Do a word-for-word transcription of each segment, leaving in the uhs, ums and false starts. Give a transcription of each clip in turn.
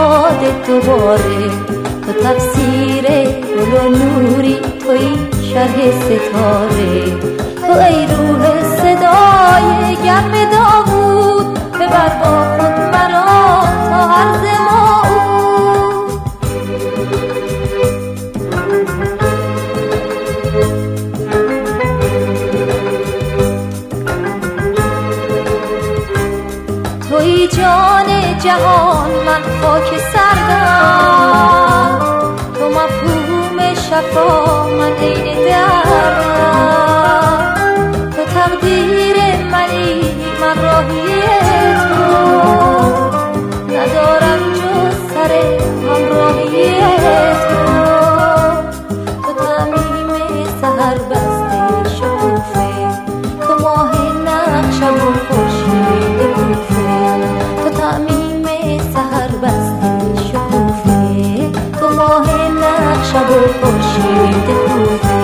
میلاد دوباره، تو تفسیر گل و نوری، توی شرح ستاره، تو ای روح صدای گرم داوود، ببر با خود مرا تا عرض موعود. توی جان جهان، من خاک سردم، تو مفهوم شفا، من عین دردم، تو تقدیر منی، من راهی تو، ندارم جز سر همراهی تو، تو تعمیم سحر بسته شکوفه، تو ماه نقشم و خورشید کوفه، تو تعمیم سحر بسته شکوفه، تو ماه نقشم و خورشید کوفه.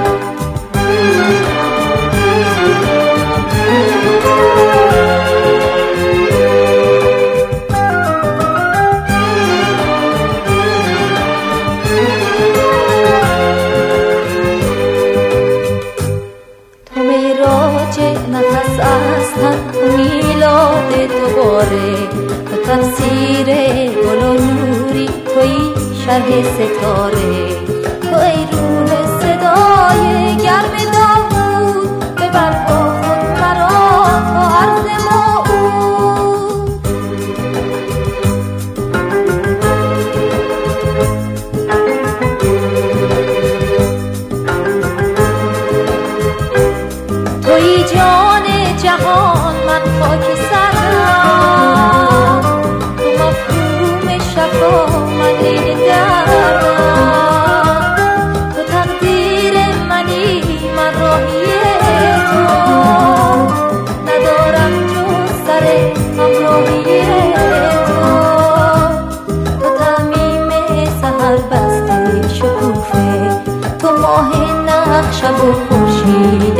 نفس از تن تو میلاد دوباره، تو تفسیر گل و نوری، توی شرح ستاره، تو ای روح صدای گرم داوود، ببر با خود مرا تا عرض موعود. توی جان جهان، من خاک سرم، تو مفهوم شفا، من عین دردم، تو تقدیر منی، من راهی تو، ندارم جز سر همراهی تو، تو تعمیم سحر بسته شکوفه، تو ماه نقشم و خورشید